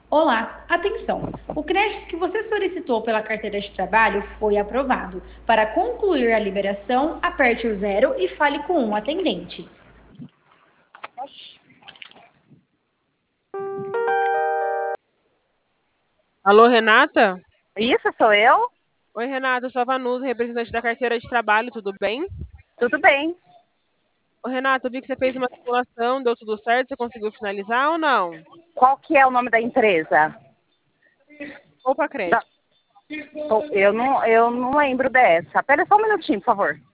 Olá, atenção! O crédito que você solicitou pela carteira de trabalho foi aprovado. Para concluir a liberação, aperte o zero e fale com um atendente. Alô, Renata? Isso, sou eu? Oi, Renata, eu sou a Vanusa, representante da carteira de trabalho, tudo bem? Tudo bem. Ô, Renata, eu vi que você fez uma simulação, deu tudo certo, você conseguiu finalizar ou não? Qual que é o nome da empresa? Ou para Da- crédito? Eu não lembro dessa. Pera só um minutinho, por favor.